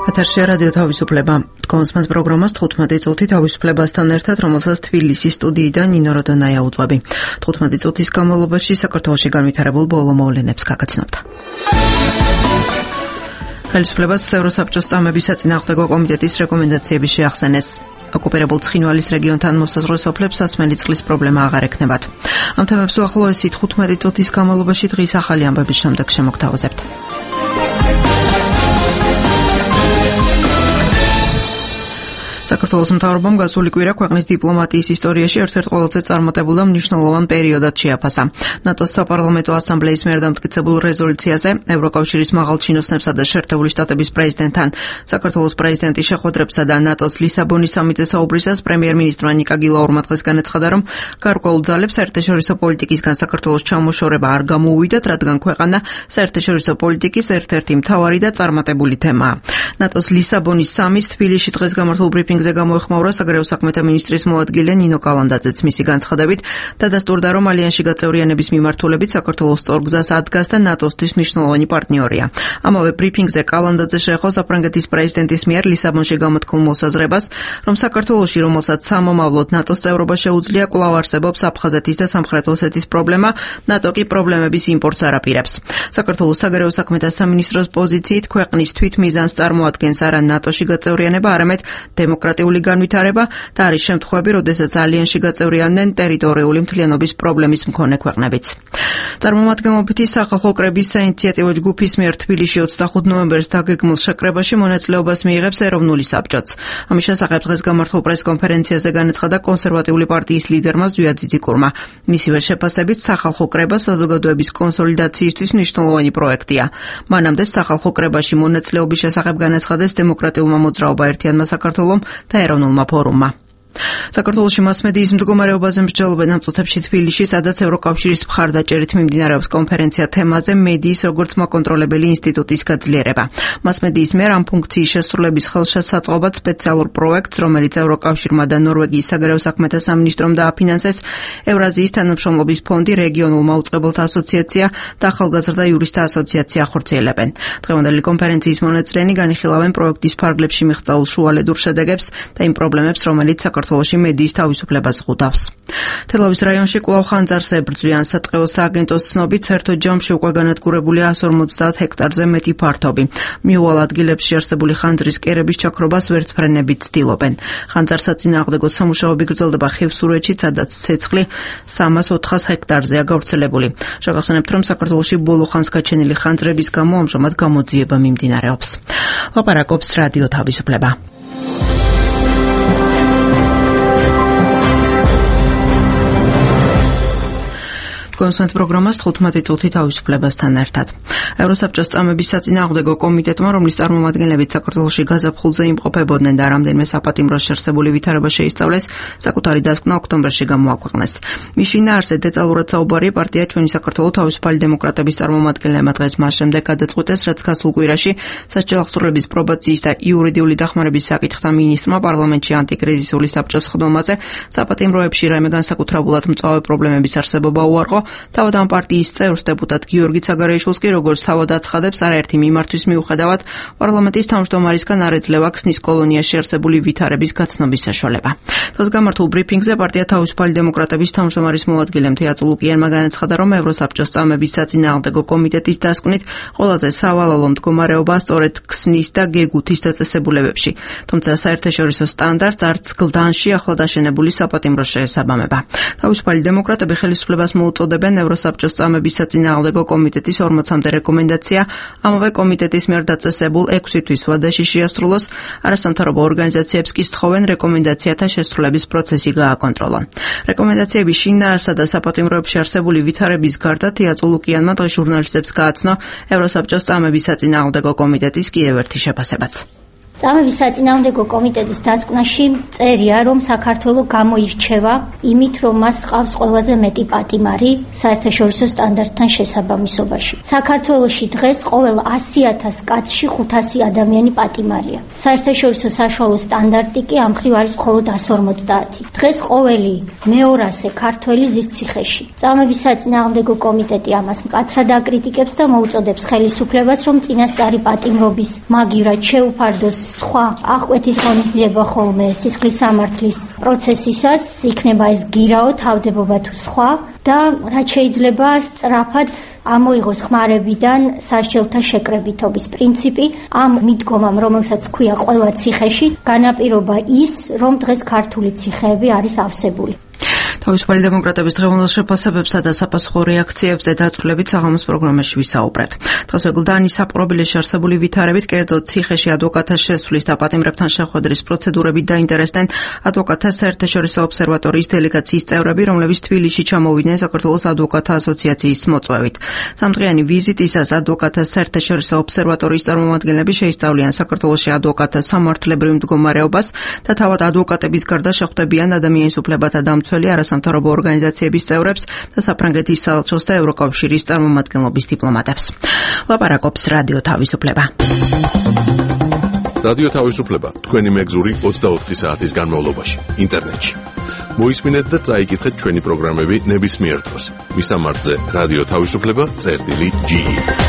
ეთერში რადიო თავისუფლება. კონსმენთ პროგრამას 15 წუთი თავისუფლებასთან ერთად, რომელსაც თბილისის სტუდიიდან ნინო როდონაია უძღვები. 15 წუთის განმავლობაში საქართველოში განვითარებულ ბოლო მოვლენებს გაგაცნობთ. ხელისუფლებას ევროსაბჭოს წამების საწინააღმდეგო კომიტეტის რეკომენდაციები შეახსენეს. ოკუპირებულ ცხინვალის რეგიონთან მოსაზღვრე სოფლებს სასმელი წყლის პრობლემა აღარ ექნებათ. ამ თემებს უახლოესი 15 წუთის განმავლობაში დღის ახალი ამბების შემდეგ შემოგთავაზებთ. საქართველოს მთავრობამ გასული კვირა ქვეყნის დიპლომატიის ისტორიაში ერთ-ერთ ყველაზე წარმატებულ და მნიშვნელოვან პერიოდად შეაფასა. ნატოს საპარლამენტო ასამბლეის მიერ დამტკიცებულ რეზოლუციაზე ევროკავშირის მაღალჩინოსნებსა და შეერთებული შტატების პრეზიდენტთან საქართველოს პრეზიდენტის შეხვედრებსა და ნატოს ლისაბონის სამიტზე საუბრისას პრემიერ-მინისტრმა ნიკა გილაურმა დღეს განაცხადა, რომ გარკვეულ ძალებს საერთაშორისო პოლიტიკისგან საქართველოს ჩამოშორება არ გამოუვიდათ, რადგან ქვეყანა საერთაშორისო პოლიტიკის ერთ-ერთი მთავარი და წარმატებული თემაა. ნატოს ლისაბონის სამიტს თბილისში დღეს გამართულ ბრიფინგ გამოეხმაურა საგარეო საქმეთა მინისტრის მოადგილე ნინო კალანდაძეც. მისი განცხადებით დადასტურდა, რომ ალიანსში გაწევრიანების მიმართულებით საქართველოს სწორ გზას ადგას და ნატოსთვის მნიშვნელოვანი პარტნიორია. ამავე ბრიფინგზე კალანდაძე შეეხო საფრანგეთის პრეზიდენტის მიერ ლისაბონში გამოთქმულ მოსაზრებას, რომ საქართველოში, რომელსაც სამომავლოდ ნატოს წევრობა შეუძლია, კვლავ არსებობს აფხაზეთის და სამხრეთ ოსეთის პრობლემა, ნატო კი პრობლემების იმპორტს არ აპირებს. საქართველოს საგარეო საქმეთა სამინისტროს პოზიციით ქვეყნის თვითმიზანს წარმოადგენს არა ნატოში გაწევრიანება, არამედ დემოკრატიული განვითარება და არის შემთხვევები, როდესაც ალიანსში გაწევრიანდნენ ტერიტორიული მთლიანობის პრობლემის მქონე ქვეყნებიც. წარმომადგენლობითი სახალხო კრების საინიციატივო ჯგუფის მიერ თბილისში 25 ნოემბერს დაგეგმილ შეკრებაში მონაწილეობას მიიღებს ეროვნული საბჭოც. ამის შესახებ დღეს გამართულ პრესკონფერენციაზე განაცხადა კონსერვატიული პარტიის ლიდერმა ზვია ძიძიკურმა. მისივე შეფასებით სახალხო კრება საზოგადოების კონსოლიდაციისთვის მნიშვნელოვანი პროექტია. მანამდე სახალხო კრებაში მონაწილეობის შესახებ განაცხადეს დემოკრატიულმა მოძრაობა ერთიანმა საქართველომ და ეროვნულმა ფორუმმა. საქართველოში მასმედიის მდგომარეობაზე მსჯელობენ ამ წუთებში თბილისში, სადაც ევროკავშირის მხარდაჭერით მიმდინარეობს კონფერენცია თემაზე მედიის როგორც მაკონტროლებელი ინსტიტუტის გაძლიერება. მასმედიის მიერ ამ ფუნქციის შესრულების ხელშესაწყობად სპეციალურ პროექტს, რომელიც ევროკავშირმა და ნორვეგიის საგარეო საქმეთა სამინისტრომ დააფინანსეს, ევრაზიის თანამშრომლობის ფონდი, რეგიონულ მაუწყებელთა ასოციაცია და ახალგაზრდა იურისტთა ასოციაცია ახორციელებენ. დღევანდელი კონფერენციის მონაწილენი განიხილავენ პროექტის ფარგლებში მიღწეულ შუალედურ შედეგებს და იმ პრობლემებს, რომელიც საქართველოში მედიის თავისუფლებას ღუდავს. თელავის რაიონში კვლავ ხანძარს ებრძვიან. სატყეო სააგენტოს ცნობით, საერთო ჯამში უკვე განადგურებულია 150 ჰექტარზე მეტი ფართობი. მიუვალ ადგილებში არსებული ხანძრის კერების ჩაქრობას ვერცფრენებით ცდილობენ. ხანძარსაწინააღმდეგო სამუშაოები გრძელდება ხევსურეთში, სადაც ცეცხლი 300-400 ჰექტარზეა გავრცელებული. შეგახსენებთ, რომ საქართველოში ბოლო ხანს გაჩენილი ხანძრების გამო ამჟამად გამოძიება მიმდინარეობს. ლაპარაკობს რადიო თავისუფლება. კონსმენთ პროგრამას 15 წუთი თავისუფლებასთან ერთად. ევროსაბჭოს წამების საწინააღმდეგო კომიტეტმა, რომლის წარმომადგენლებით საქართველოში გაზაფხულზე იმყოფებოდნენ და რამდენიმე საპატიმროს შეერთებული ვითარება შეისწავლეს, საკუთარი დასკვნა ოქტომბერში გამოაქვეყნეს. მის შინაარსზე დეტალურად საუბარია პარტია ჩვენი საქართველო თავისუფალი დემოკრატების წარმომადგენლებმა დღეს მას შემდეგ გადაწყვიტეს, რაც გასულ კვირაში სასჯელ აღსრულების პრობაციის და იურიდიული დახმარების საკითხთა მინისტრმა პარლამენტში ანტიკრიზისული საბჭოს ხდომაზე საპატიმროებში რაიმე განსაკუთრებულად მწვავე პრობლემების არსებობა უარყო. თავად ამ პარტიის წევრს დეპუტატ გიორგი ცაგარეიშვილს კი როგორც თავად აცხადებს, არაერთი მიმართვის მიუხედავად პარლამენტის თავმჯდომარისგან არ ეძლევა ქსნის კოლონიაში არსებული ვითარების გაცნობის საშუალება. დღეს გამართულ ბრიფინგზე პარტია თავისუფალი დემოკრატების თავმჯდომარის მოადგილე მთიაწ ლუკიანმა განაცხადა, რომ ევროსაბჭოს წამების საწინააღმდეგო კომიტეტის დასკვნით ყველაზე სავალალო მდგომარეობა სწორედ ქსნის და გეგუთის დაწესებულებებში, თუმცა საერთაშორისო სტანდარტს არც გლდანში ახლად აშენებული საპატიმროს შეესაბამება. თავისუფალი დემოკრატები ხელისუფლებას მოუწოდებენ ევროსაბჭოს წამების საწინააღმდეგო კომიტეტის 40-მდე რეკომენდაცია ამავე კომიტეტის მიერ დაწესებულ 6 თვის ვადაში შეასრულოს. არასამთავრობო ორგანიზაციებს კი სთხოვენ რეკომენდაციათა შესრულების პროცესი გააკონტროლონ. რეკომენდაციების შინაარსსა და საპატიმროებში არსებული ვითარების გარდა თიაწ ლუკიანმა დღეს ჟურნალისტებს გააცნო ევროსაბჭოს წამების საწინააღმდეგო კომიტეტის კიდევ ერთი შეფასებაც. წამების საწინააღმდეგო კომიტეტის დასკვნაში წერია, რომ საქართველო გამოირჩევა იმით, რომ მას ჰყავს ყველაზე მეტი პატიმარი საერთაშორისო სტანდარტთან შესაბამისობაში. საქართველოში დღეს ყოველ 100,000 კაცში 500 ადამიანი პატიმარია. საერთაშორისო საშუალო სტანდარტი კი ამ მხრივ არის მხოლოდ 150. დღეს ყოველი მე-200 ქართველი ზის ციხეში. წამების საწინააღმდეგო კომიტეტი ამას მკაცრად აკრიტიკებს და მოუწოდებს ხელისუფლებას, რომ წინასწარი პატიმრობის მაგივრად შეუფარდოს სხვა აღკვეთის ღონისძიება ხოლმე სისხლის სამართლის პროცესისას, იქნება ეს გირაო, თავდებობა თუ სხვა და რაც შეიძლება სწრაფად ამოიღოს ხმარებიდან სასჯელთა შეკრებითობის პრინციპი. ამ მიდგომამ, რომელსაც ქვია ყველა ციხეში, განაპირობა ის, რომ დღეს ქართული ციხეები არის ავსებული. თავისუფალი დემოკრატების დღევანდელ შეფასებებსა და საფასურო რეაქციებზე დაწვრილებით საღამოს პროგრამაში ვისაუბრეთ. დღეს ვეგლდანის საპყრობილეში არსებული ვითარებით, კერძოდ ციხეში ადვოკატთა შესვლის და პატიმრებთან შეხვედრის პროცედურებით დაინტერესდნენ ადვოკატთა საერთაშორისო ობსერვატორიის დელეგაციის წევრები, რომლებიც თბილისში ჩამოვიდნენ საქართველოს ადვოკატთა ასოციაციის მოწვევით. სამდღიანი ვიზიტისას ადვოკატთა საერთაშორისო ობსერვატორიის წარმომადგენლები შეისწავლიან საქართველოში ადვოკატთა სამართლებრივ მდგომარეობას და თავად ადვოკატების გარდა შეხვდებიან ადამიანის უფლებათა დამცველი არასამთავრობო ორგანიზაციების წევრებს და საფრანგეთის საელჩოს და ევროკავშირის წარმომადგენლობის დიპლომატებს. ლაპარაკობს რადიო თავისუფლება. რადიო თავისუფლება თქვენი მეგზური 24 საათის განმავლობაში ინტერნეტში. მოისმინეთ და წაიკითხეთ ჩვენი პროგრამები ნებისმიერ დროს. მისამართზე რადიო თავისუფლება.ge.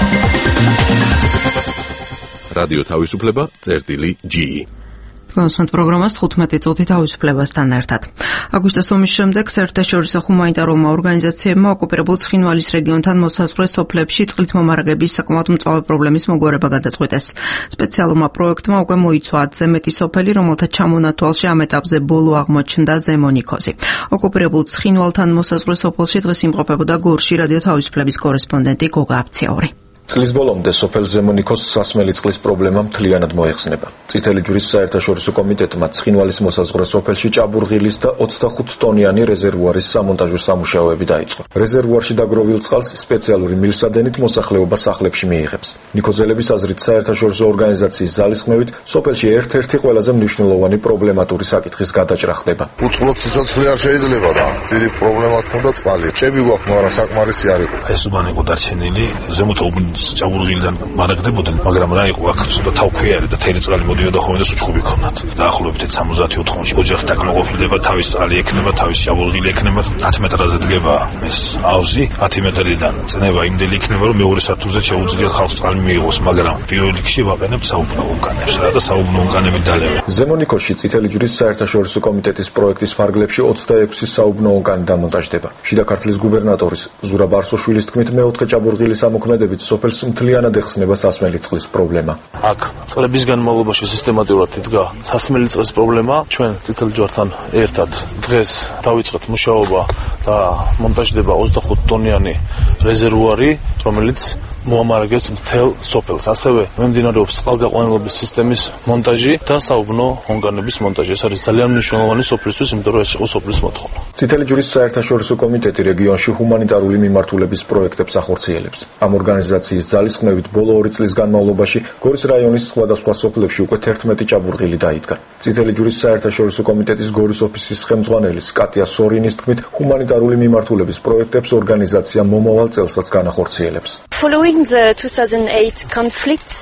რადიო თავისუფლება.ge. გასვენთ პროგრამას 15 წუთი თავისუფლებასთან ერთად. აგვისტოს ომის შემდეგ საერთაშორისო ჰუმანიტარულმა ორგანიზაციებმა ოკუპირებულ ცხინვალის რეგიონთან მოსაზღვრე სოფლებში წყლით მომარაგების საკმაოდ მწვავე პრობლემის მოგვარება გადაწყვიტეს. სპეციალურმა პროექტმა უკვე მოიცვა 10-ზე მეტი სოფელი, რომელთა ჩამონათვალში ამ ეტაპზე ბოლო აღმოჩნდა ზემონიქოზი. ოკუპირებულ ცხინვალთან მოსაზღვრე სოფელში დღეს იმყოფებოდა გორში რადიო თავისუფლების კორესპონდენტი გოგა აფციაური. წლის ბოლომდე სოფელ ზემონიქოს სასმელი წყლის პრობლემა მთლიანად მოეხსნება. წითელი ჯვრის საერთაშორისო კომიტეტმა ცხინვალის მოსაზღვრე სოფელში ჭაბურღილის და 25 ტონიანი რეზერვუარის სამონტაჟო სამუშაოები დაიწყო. რეზერვუარში დაგროვილ წყალს სპეციალური მილსადენით მოსახლეობა სახლებში მიიღებს. ნიქოზელების აზრით საერთაშორისო ორგანიზაციის ძალისხმევით სოფელში ერთ-ერთი ყველაზე მნიშვნელოვანი პრობლემატური საკითხის გადაჭრა ხდება. უწყლოდ სიცოცხლე არ შეიძლება და დიდი პრობლემა თქონდა წყალი. ჭები გვაქვს, მაგრამ საკმარისი არ იყო. ეს უბანი იყო დარჩენილი ზემოთ ჭაბურღილიდან მარაგდებოდნენ, მაგრამ რა იყო აქ ცოტა თავქვეარი და თელი წყალი მოდიოდა ხოლმე და სუჩხუბი ქონათ. დაახლოებით 70-80-ში ოჯახი დაკმაყოფილდება, თავის წყალი ექნება, თავის ჭაბურღილი ექნება, 10 მეტრაზე დგება ეს აუზი, 10 მეტრიდან წნევა იმდენი იქნება, რომ მეორე სართულზე შეუძლიათ ხალხს წყალი მიიღოს, მაგრამ პირველ რიგში ვაყენებ საუბნო ვულკანებს და საუბნო ვულკანები დალევენ. ზემონიქოში წითელი ჯვრის საერთაშორისო კომიტეტის პროექტის ფარგლებში 26 საუბნო ვულკანი დამონტაჟდება. შიდა ქართლის გუბერნატორის ზურაბ არსოშვილის თქმით, მეოთხე ჭაბურღილის ამოქმედებით სოფელს მთლიანად ეხსნება სასმელი წყლის პრობლემა. აქ წლების განმავლობაში სისტემატურად იდგა სასმელი წყლის პრობლემა. ჩვენ წითელ ჯვართან ერთად დღეს დავიწყეთ მუშაობა და მონტაჟდება 25 ტონიანი რეზერვუარი, რომელიც მოამარაგებს მთელ სოფელს. ასევე მიმდინარეობს წყალგაყვანილობის სისტემის მონტაჟი და საუბნო ვულკანების მონტაჟი. ეს არის ძალიან მნიშვნელოვანი სოფლისთვის, იმიტომ რომ ეს იყო სოფლის მოთხოვნა. წითელი ჯვრის საერთაშორისო კომიტეტი რეგიონში ჰუმანიტარული მიმართულების პროექტებს ახორციელებს. ამ ორგანიზაციის ძალისხმევით ბოლო 2 წლის განმავლობაში გორის რაიონის სხვადასხვა სოფლებში უკვე 11 ჭაბურღილი დაიდგა. წითელი ჯვრის საერთაშორისო კომიტეტის გორის ოფისის ხელმძღვანელის კატია სორინის თქმით, ჰუმანიტარული მიმართულების პროექტებს ორგანიზაცია მომავალ წელსაც განახორციელებს. Following the 2008 conflict,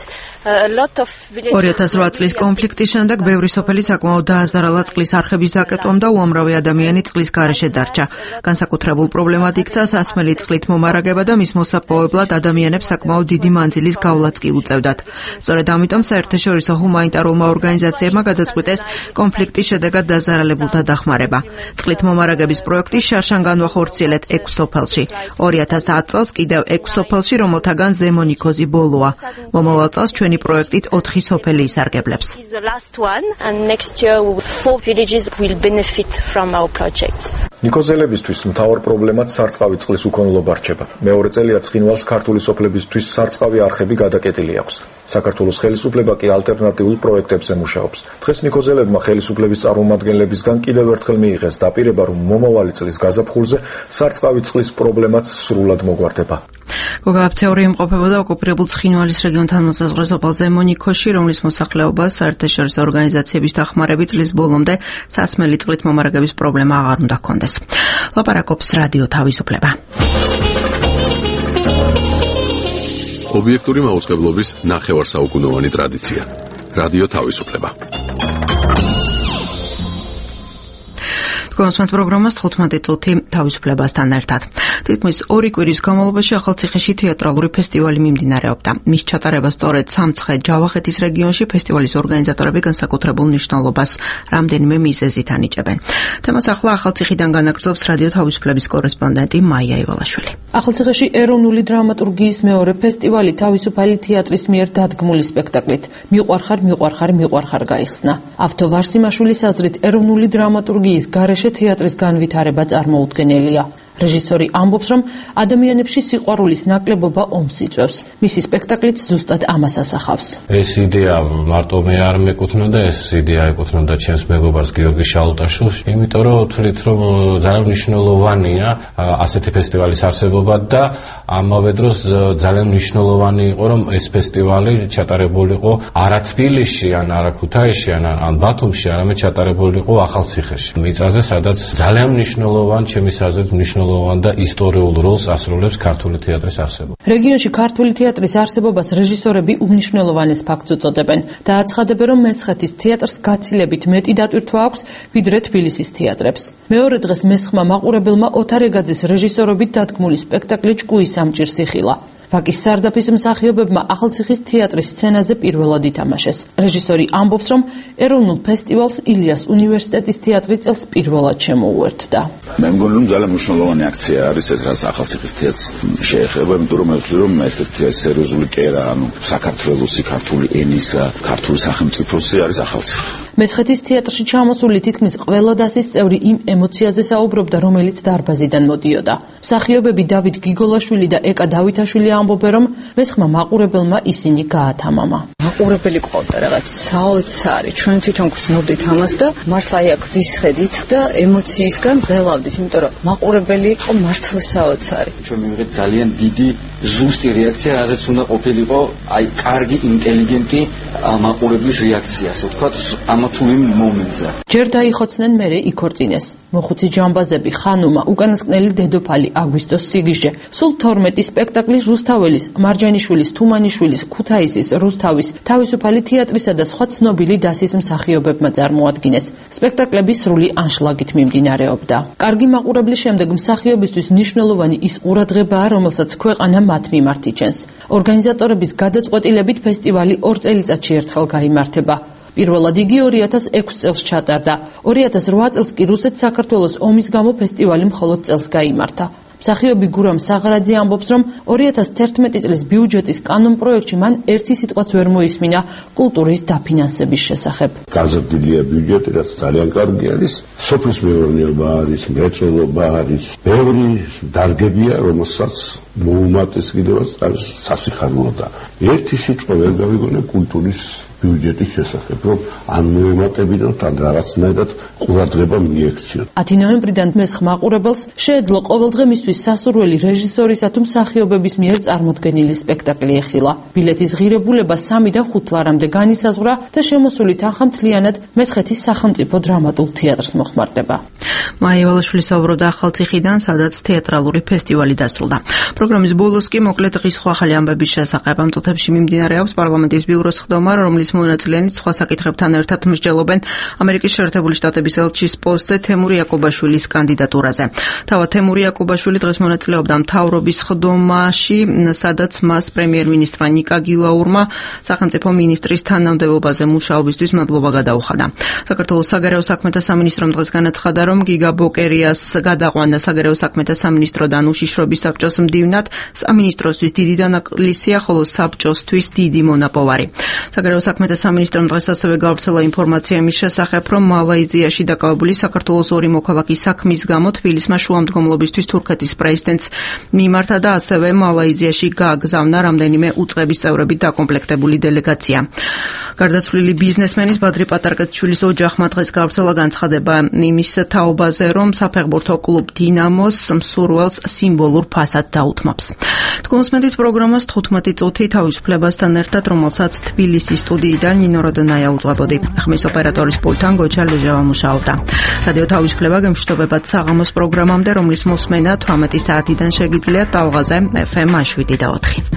2008 წლის კონფლიქტის შემდეგ ბევრი სოფელი საკმაოდ დააზარალა წყლის არხების დაკეტვამ და უამრავი ადამიანი წყლის გარეშე დარჩა. განსაკუთრებულ პრობლემად იქცა სასმელი წყლით მომარაგება და მის მოსაპოვებლად ადამიანებს საკმაოდ დიდი მანძილის გავლაც კი უწევდათ. სწორედ ამიტომ საერთაშორისო ჰუმანიტარულმა ორგანიზაციებმა გადაწყვიტეს კონფლიქტის შედეგად დაზარალებულთა დახმარება. წყლით მომარაგების პროექტი შარშან განვახორციელეთ 6 სოფელში. 2010 წელს კიდევ 6 სოფელში, რომელთაგან ზემონიქოზი ბოლოა. მომავალ წელს ჩვენი პროექტით 4 სოფელი ისარგებლებს. ნიქოზელებისთვის მთავარ პრობლემად სარწყავი წყლის უქონლობა რჩება. მეორე წელია ცხინვალს ქართული სოფლებისთვის სარწყავი არხები გადაკეტილი აქვს. საქართველოს ხელისუფლება კი ალტერნატიულ პროექტებზე მუშაობს. დღეს ნიქოზელებმა ხელისუფლების წარმომადგენლებისგან კიდევ ერთხელ მიიღეს დაპირება, რომ მომავალი წლის გაზაფხულზე სარწყავი წყლის პრობლემაც სრულად მოგვარდება. გოგაფცეური იმყოფებოდა ოკუპირებულ ცხინვალის რეგიონთან მოსაზღვრე სოფელ ზემონიქოში, რომლის მოსახლეობას საერთაშორისო ორგანიზაციების დახმარებით წლის ბოლომდე სასმელი წყლით მომარაგების პრობლემა აღარ უნდა ჰქონდეს. ლაპარაკობს რადიო თავისუფლება. ობიექტური მაუწყებლობის ნახევარსაუკუნოვანი ტრადიცია. რადიო თავისუფლება. კონსმეთ პროგრამას 15 წუთი თავისუფლებასთან ერთად. თითქმის 2 კვირის განმავლობაში ახალციხეში თეატრალური ფესტივალი მიმდინარეობდა. მის ჩატარებას სწორედ სამცხე-ჯავახეთის რეგიონში ფესტივალის ორგანიზატორები განსაკუთრებულ მნიშვნელობას რამდენიმე მიზეზით ანიჭებენ. თემას ახლა ახალციხიდან განაგრძობს რადიო თავისუფლების კორესპონდენტი მაია ივალაშვილი. ახალციხეში ეროვნული დრამატურგიის მეორე ფესტივალი თავისუფალი თეატრის მიერ დადგმული სპექტაკლით მიყვარხარ გაიხსნა. ავთო ვარსიმაშვილის აზრით ეროვნული დრამატურგიის გარეშე თეატრის განვითარება წარმოუდგენელია. რეჟისორი ამბობს, რომ ადამიანებში სიყვარულის ნაკლებობა ომს იწვევს. მისი სპექტაკლიც ზუსტად ამას ასახავს. ეს იდეა მარტო მე არ მეკუთვნოდა, ეს იდეა ეკუთვნოდა ჩემს მეგობარს გიორგი შალუტაშვილს, იმიტომ რომ ვთვლით, რომ ძალიან მნიშვნელოვანია ასეთი ფესტივალის არსებობა და ამავე დროს ძალიან მნიშვნელოვანი იყო, რომ ეს ფესტივალი ჩატარებულიყო არა თბილისში, არა ქუთაისში, ან ბათუმში, არამედ ჩატარებულიყო ახალციხეში. მიწაზე, სადაც ძალიან მნიშვნელოვანი, ჩემის აზრით, და ისტორიულ როლს ასრულებს ქართული თეატრის არსებობა. რეგიონში ქართული თეატრის არსებობას რეჟისორები უმნიშვნელოვანეს ფაქტს უწოდებენ და აცხადებენ, რომ მესხეთის თეატრს გაცილებით მეტი დატვირთვა აქვს, ვიდრე თბილისის თეატრებს. მეორე დღეს მესხმა მაყურებელმა ოთარეგაძის რეჟისორობით დადგმული სპექტაკლი ჭკუის სამჭირს იხილა. ვაკის სარდაფის მსახიობებმა ახალციხის თეატრის სცენაზე პირველად ითამაშეს. რეჟისორი ამბობს, რომ ეროვნულ ფესტივალს ილიას უნივერსიტეტის თეატრი წელს პირველად შემოუერთდა. მე მგონი, რომ ძალიან მნიშვნელოვანი აქცია არის ეს, რაც ახალციხის თეატრს შეეხება, იმიტომ რომ მე ვთვლი, რომ ერთ-ერთი სერიოზული კერა, საქართველოსი, ქართული ენის, ქართული სახელმწიფოსი არის ახალციხე. მესხეთის თეატრში ჩამოსული თითქმის ყველა დასის წევრი იმ ემოციაზე საუბრობდა, რომელიც დარბაზიდან მოდიოდა. მსახიობები დავით გიგოლაშვილი და ეკა დავითაშვილი ამბობენ, რომ მესხმა მაყურებელმა ისინი გაათამამა. მაყურებელი ყავდა რაღაც საოცარი, ჩვენ თვითონ გრძნობდით ამას და მართლა აი აქ ვისხედით და ემოციისგან ღელავდით, იმიტომ რომ მაყურებელი იყო მართლა საოცარი. ჩვენ მივიღეთ ძალიან დიდი ზუსტი რეაქცია, რაზეც უნდა ყოფილიყო აი კარგი, ინტელიგენტი მაყურებლის რეაქცია, ასე ვთქვათ, ამა თუ იმ მომენტზე. ჯერ დაიხოცნენ, მერე იქორწინეს. მოხუცი ჯამბაზები, ხანუმა, უკანასკნელი დედოფალი, აგვისტოს სიგიჟე, სულ 12 სპექტაკლი რუსთაველის, მარჯანიშვილის, თუმანიშვილის, ქუთაისის, რუსთავის, თავისუფალი თეატრისა და სხვა ცნობილი დასის მსახიობებმა წარმოადგინეს. სპექტაკლები სრული ანშლაგით მიმდინარეობდა. კარგი მაყურებლის შემდეგ მსახიობისთვის მნიშვნელოვანი ის ყურადღებაა, რომელსაც ქვეყანა მათ მიმართ იჩენს. ორგანიზატორების გადაწყვეტილებით ფესტივალი 2 წელიწადში ერთხელ გაიმართება. პირველად იგი 2006 წელს ჩატარდა. 2008 წელს კი რუსეთ-საქართველოს ომის გამო ფესტივალი მხოლოდ წელს გაიმართა. მსახიობი გურამ საღრაძე ამბობს, რომ 2011 წლის ბიუჯეტის კანონ პროექტში მან ერთი სიტყვაც ვერ მოისმინა კულტურის დაფინანსების შესახებ. გაზრდილია ბიუჯეტი, რაც ძალიან კარგი არის. სოფლის მეურნეობა არის, მრეწველობა არის, ბევრი დარგებია, რომელსაც მოუმატეს კიდევაც არის სასიხარულო და ერთი სიტყვა ვერ გავიგონე კულტურის ბიუჯეტის შესახებ, რომ ან მოემატებინოთ, ან რაღაცნაირად ყურადღება მიექციოთ. 10 ნოემბრიდან მესხმა მაყურებელს შეეძლო ყოველდღე მისთვის სასურველი რეჟისორისა თუ მსახიობების მიერ წარმოდგენილი სპექტაკლი ეხილა. ბილეთის ღირებულება 3-დან 5 ლარამდე განისაზღვრა და შემოსული თანხა მთლიანად მესხეთის სახელმწიფო დრამატულ თეატრს მოხმარდება. მაია ივალაშვილი საუბრობდა ახალციხიდან, სადაც თეატრალური ფესტივალი დასრულდა. პროგრამის ბოლოს კი მოკლედ დღის ახალი ამბების შესახებ ამ წუთებში მიმდინარეობს პარლამენტის ბიუროს ხდომა, რომლის მონაწილეებიც სხვა საკითხებთან ერთად მსჯელობენ ამერიკის შეერთებული შტატების ელჩის პოსტზე თემურ იაკობაშვილის კანდიდატურაზე. თავად თემურ იაკობაშვილი დღეს მონაწილეობდა მთავრობის ხდომაში, სადაც მას პრემიერ-მინისტრმა ნიკა გილაურმა სახელმწიფო მინისტრის თანამდებობაზე მუშაობისთვის მადლობა გადაუხადა. საქართველოს საგარეო საქმეთა სამინისტრომ დღეს განაცხადა, რომ გიგა ბოკერიას გადაყვანა საგარეო საქმეთა სამინისტროდან უშიშრობის საბჭოს მდივნად სამინისტროსთვის დიდი დანაკლისია, ხოლო საბჭოსთვის დიდი მონაპოვარი. საგარეო საქმეთა სამინისტრომ დღეს ასევე გავრცელა ინფორმაცია იმის შესახებ, რომ მალაიზიაში დაკავებული საქართველოს 2 მოქალაქის საქმის გამო თბილისმა შუამდგომლობისთვის თურქეთის პრეზიდენტს მიმართა და ასევე მალაიზიაში გააგზავნა რამდენიმე უწყების წევრებით დაკომპლექტებული დელეგაცია. გარდაცვლილი ბიზნესმენის ბადრი პატარკეთშვილის ოჯახმა დღეს გავრცელა განცხადება იმის თაობაზე, რომ საფეხბურთო კლუბ დინამოს მსურველს სიმბოლურ ფასად დაუთმობს. გონსმენთ პროგრამას 15 წუთი თავისუფლებასთან ერთად, რომელსაც თბილისის სტუდიიდან ნინო როდონაია უძღვებოდი. ხმის ოპერატორის პულტთან გოჩა ლეჟავა მუშაობდა. რადიო თავისუფლება გემშვიდობებად საღამოს პროგრამამდე, რომლის მოსმენა 18 საათიდან შეგიძლიათ ტალღაზე FM 7 და 4.